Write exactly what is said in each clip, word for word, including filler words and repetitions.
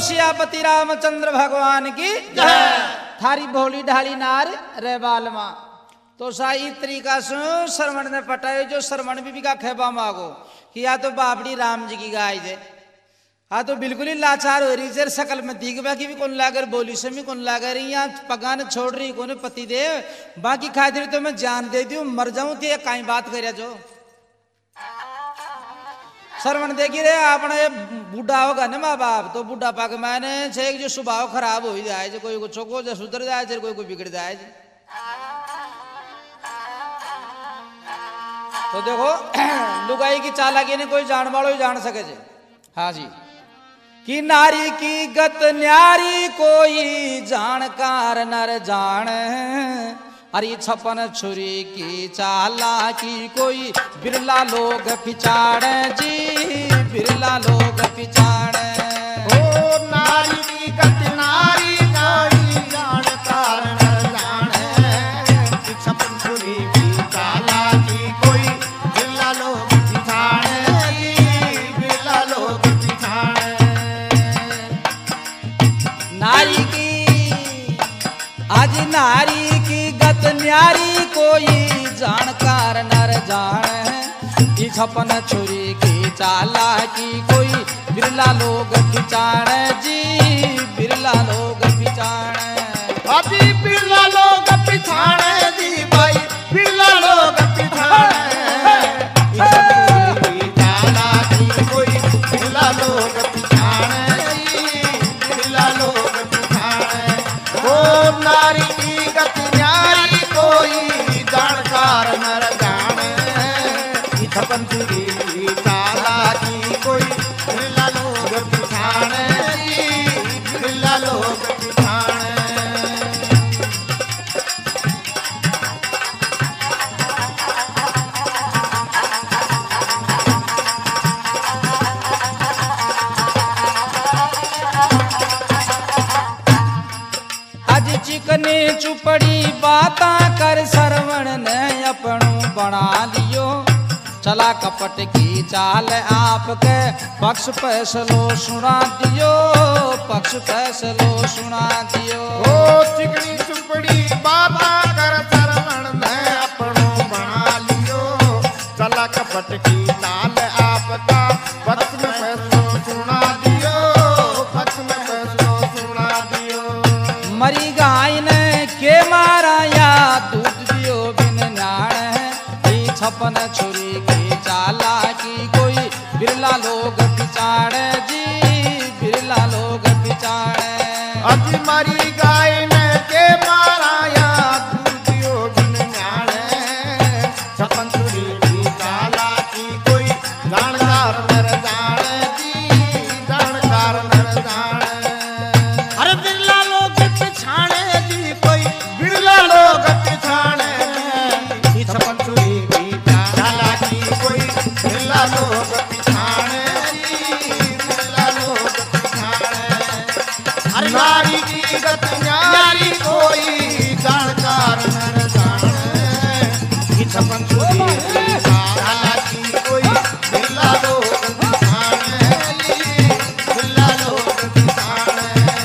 सियापति रामचंद्र भगवान की थारी भोली ढाली नार रे बालमा। तो साई तरीका से श्रवण ने पटाए जो श्रवण भी, भी का खेबा मांगो कि या तो बाबड़ी राम जी की गाय जे, हाँ तो बिल्कुल ही लाचार हो रही जर सकल में दिख बाकी भी कौन लागर बोली से भी कौन लागर यहाँ पगान छोड़ रही कौन पति दे बाकी खातिर तो मैं जान दे दी मर जाऊं तो कहीं बात करे जो श्रवण देखी रे अपना ये बूढ़ा होगा ना माँ बाप तो बूढ़ा पाक मैंने छे जो स्वभाव खराब हो ही जाए जो कोई को चौको जो सुधर जाए जो कोई को बिगड़ जाए। तो देखो लुगाई की चालाकी ने कोई जान वालों ही जान सके जे। हाँ जी कि नारी की गत न्यारी कोई जानकार नर जान अरे छपन छुरी की चालाकी कोई बिरला लोग पिछाड़े जी बिरला लोग पिछाड़े। ओ नारी की गत नारी कोई जानकार नर जाने छपन छुरी की चालाकी कोई बिरला लोग पिछाड़े जी बिरला लोग पिछाड़े। नारी की आज नारी की गत न्यारी कोई जानकार नर जाने छपन छुरी की चालाकी कोई बिरला लोग पिछाड़े जी बिरला लोग पिछाड़े। अभी बिरला लोग पिछाड़े जी भाई बिरला लोग पिछाड़े चालाकी कोई बिरला लोग पिछाड़े जी बिरला लोग पिछाड़े। ओ नारी की गति न्यारी कोई जानकार नर जाने छपन छुरी की चालाकी कोई बिरला लोग पिछाड़े जी बिरला लोग पिछाड़े। आज चिकने चुपड़ी बाता कर श्रवण ने अपनू बना लियो चला कपट की चाल आपके पक्ष फैसलो सुना दियो पक्ष फैसलो सुना दियो। ओ चिकनी चुपड़ी बाता कर श्रवण ने अपनू बना लियो चला कपट की चाल आपका पक्ष में फैसलो सुना दियो पक्ष में फैसलो सुना दियो। मरी गाय ने के मारा या दूध दियो बिन न्याण है छपन छुरी की चालाकी कोई बिरला लोग पिछाड़े जी बिरला लोग पिछाड़े। अज मरी गाय ने के मारा या दूध दियो बिन न्याण है छपन छुरी की चालाकी कोई जानकार नर जाने जी जानकार नर जाने। अरे बिरला लोग पिछाड़े जी कोई बिरला लोग पिछाड़े छपन छुरी की चालाकी कोई बिरला लोग पिछाड़े जी बिरला लोग पिछाड़े। अरे नारी की गत न्यारी कोई जानकार नर जाने छपन छुरी की चालाकी कोई बिरला लोग पिछाड़े जी बिरला लोग पिछाड़े।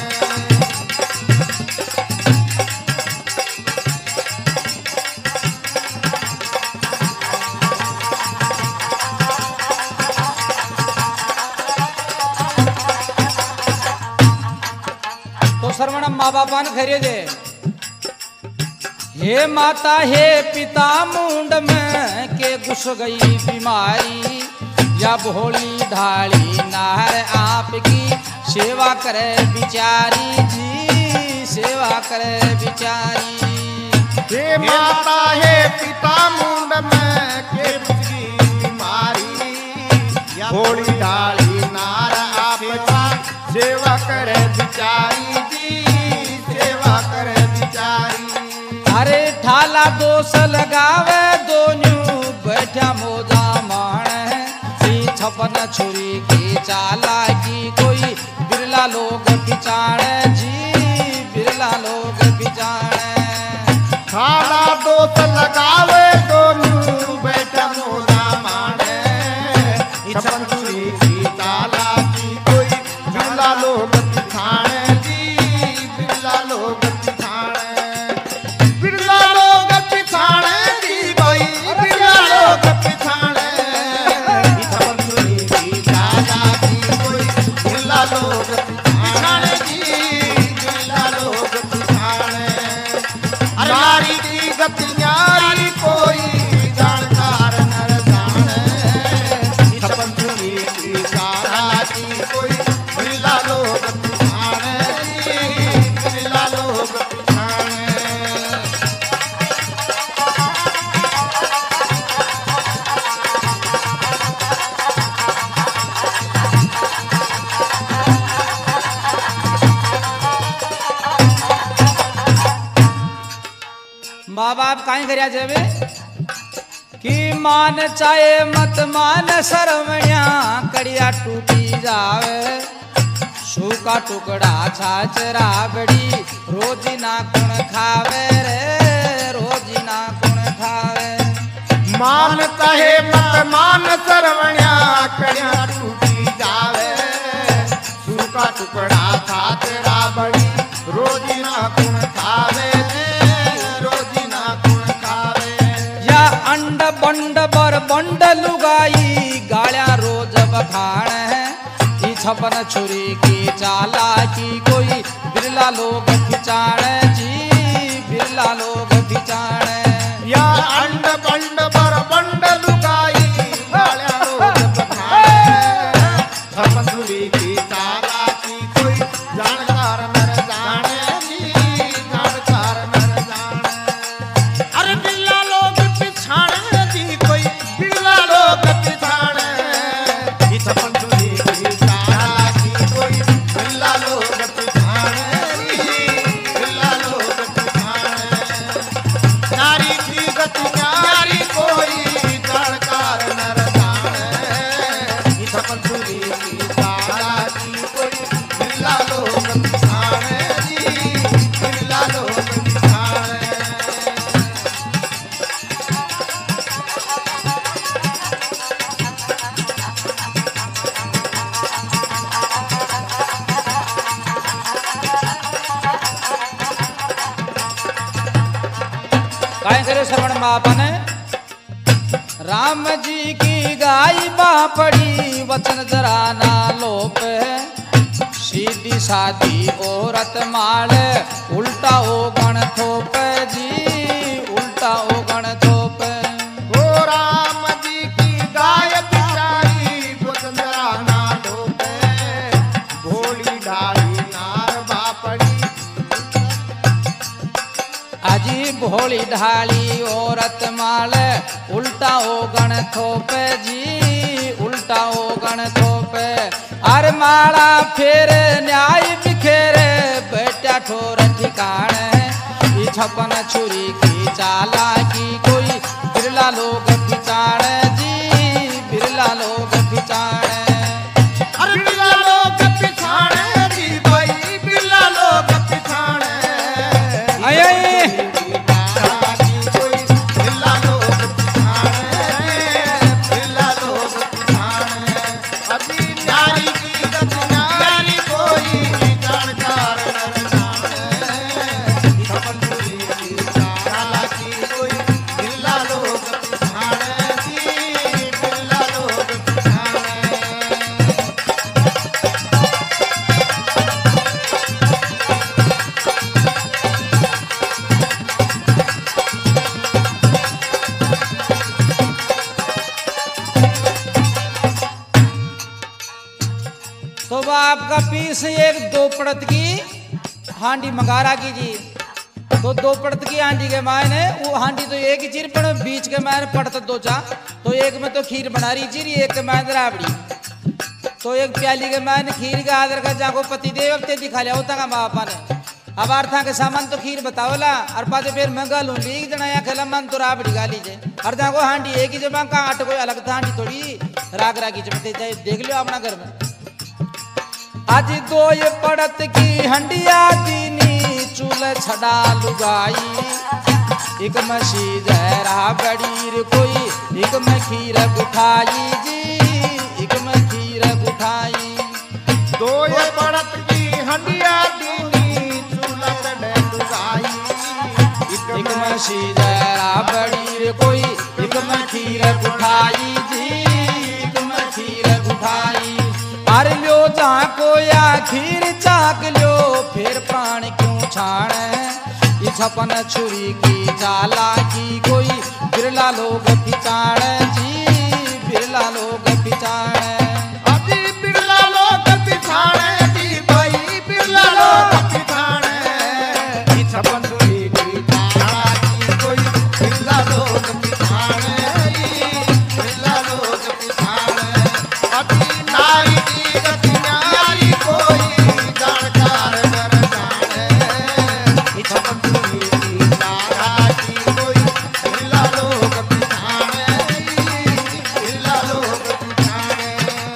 तो श्रवण माँ बापा ने खरे दे हे माता हे पिता मुंड में के घुस गई बीमारी या भोली ढाली नार आपकी सेवा करे बिचारी जी सेवा करे बिचारी। हे माता हे पिता मुंड में के घुस गई बीमारी या भोली ढाली नार आपका सेवा करे बिचारी जी सेवा करे बिचारी। अरे ठाला दोष लगावे दोनों बैठा मोजा मान छपन छुरी की चालाकी कोई बिरला लोग पिछाड़े जी बिरला लोग पिछाड़े। ठाला दोष लगावे दोनों बैठा मोजा माने छपन छुरी की चालाकी कोई बिरला लोग पिछाड़े लोग पिछाणे जी बिरला लोग पिछाणे नारी की गति न्यारी कोई जानकार नर जाने छपन छुरी की सारा की कोई बिरला लोग पिछाणे जी बिरला लोग पिछाणे माँ बाप काहे करया जेबे कि मान चाहे मत मान सरवण्या कड़िया टूटी जावे सूखा टुकड़ा छाचरा बड़ी रोजी ना कुण खावे रे रोजी ना कुण खावे मान चाहे मत मान सरवण्या कड़िया टूटी जावे सूखा टुकड़ा छाचरा बड़ी रोजी ना कुण खावे रोजी ना कुण खावे या अंड बंड बर बंड लुगाई गाल्या रोज बखाण है ई छपन छुरी की चाला की कोई बिरला लोग खिचाण जी बिरला लोग खिचाण या अंड बंड बर बंड लुगाई गाल्या रोज बखाण छपन छुरी की चाला की कोई जानकार नर जाने जी जानकार नर जाने अरे बिरला लोग पिछाणे जी कोई बिरला लोग पिछाणे ई छपन छुरी की चाला की कोई बिरला लोग पिछाणे जी बिरला लोग पिछाणे नारी की गति न्यारी कोई जानकार नर जाने ई छपन छुरी की चाला की कोई बिरला लोग पिछाणे जी बिरला लोग पिछाणे काहे करे श्रवण बाप ने राम जी की गाय बापड़ी वचन जरा ना लोप सीधी सादी औरत माल उल्टा ओ गण थोप जी उल्टा ओ गण थोप ओ राम जी की गाय बिचारी वसुंधरा ना लोपे भोली डाली नार बापड़ी अजी भोली ढाली औरत माल उल्टा ओ गण थोप जी उल्टा ओ गण थोप अर माला फेर न्याय बिखेरे बेटा ठोर ठिकाण ई छपन छुरी की चाला की कोई बिरला लोग पिचाण जी बिरला लोग पिचाण अरे बिरला लोग पिछाणे जी भाई बिरला लोग पिछाणे आये तो वो आपका पीस एक दो पड़त की हांडी मंगारा की जी तो दो पड़त की हांडी के मायने वो हांडी तो एक ही चीर पर बीच के मायने पड़त दो चा तो एक में तो खीर बना रही चीर एक के मायने राबड़ी तो एक प्याली के मायने खीर का आदर का जाको पति देव अब ते दिखा लिया होता का माँ बापा ने अब आर्था के सामान तो खीर बताओला और पाचे फिर मंगा लूं लीक जना या खेला मन तो राबड़ी गा लीजिए और जाको हांडी एक ही जमा का आट कोई अलग था हांडी थोड़ी राग रागी चमते जाए देख लो अपना घर में आज दो ये पड़त की हंडिया दीनी चूल छड़ा लुगाई एक मसी जहरा बड़ीर कोई एक में खीर गुठाई जी एक में खीर गुठाई दो ये पड़त की हंडिया दीनी चूल छड़ा लुगाई एक मसी जहरा बड़ीर कोई एक में खीर गुठाई जी एक में खीर गुठाई अर लो जाको या खीर चाक लो फिर प्राण क्यों छाणे ये छपन छुरी की जाला की कोई बिरला लोग पिचाणे जी बिरला लोग पिचाणे अभी बिरला लोग पिछाड़े जी भाई बिरला लोग पिछाड़े ये छपन छुरी की जाला की कोई बिरला लोग पिछाड़े बिरला लोग पिछाड़े अभी नारी की गति न्यारी कोई जानकार कर जाने ये छपन छुरी की जाला की कोई बिरला लोग पिछाड़े बिरला लोग पिछाड़े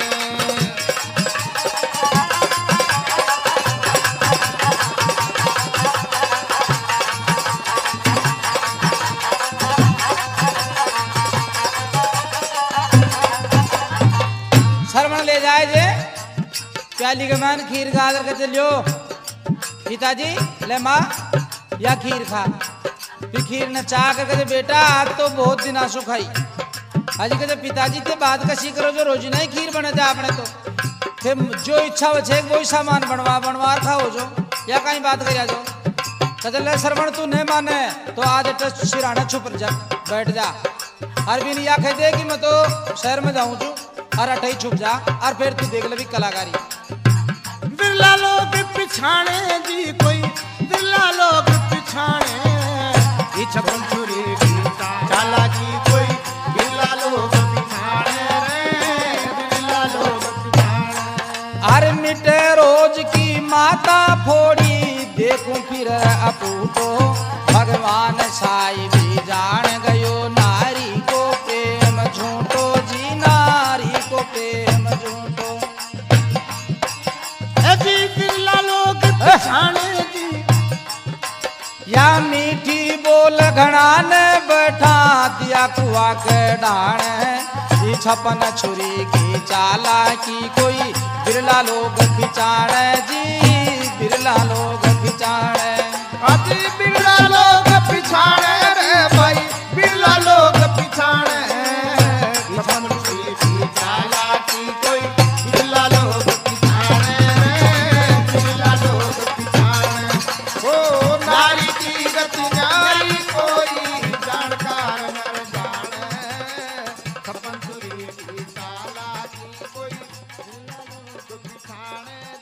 श्रवण ले जाए जे प्याली के मान खीर खा करके चलियो पिताजी ले माँ या खीर खा फिर खीर ने चाह करके जे बेटा आज तो बहुत दिन आंसू खाई आज कहते पिताजी ते बात कशी करो जो रोजी नहीं खीर बने जा अपने तो फिर जो इच्छा हो छे वही सामान बनवा बनवा खाओ जो या कहीं बात कर जो कहते ले श्रवण तू नहीं माने तो आज अट सिराने छुप जा बैठ जा हर भी नहीं आखे दे कि मैं तो शहर में जाऊं छू और अठई छुप जा और फिर तू देख ले भी कलाकारी बिरला लोग पिछाड़े जी कोई बिरला लोग पिछाड़े ये छपन छुरी की चाला की कोई बिरला लोग पिछाड़े रे बिरला लोग पिछाड़े अरे मिटे रोज की माता फोड़ी देखूं फिर अपूतो भगवान साई भी जान गयो नारी को प्रेम झूठो जी नारी को प्रेम झूठो जी बिरला लोग पिछाड़े जी या मीठी बोल घड़ा ने बैठा दिया कुआ के डाण छपन छुरी की चाला की कोई बिरला लोग पिचाड़े जी बिरला लोग पिचाड़े अभी बिरला लोग पिछाड़े रे भाई बिरला लोग पिछाड़े छपन छुरी की चाला की कोई बिरला लोग पिछाड़े रे बिरला लोग पिछाड़े ओ नारी की गति न्यारी कोई जानकार नर जाने छपन छुरी की चाला की कोई बिरला लोग पिछाड़े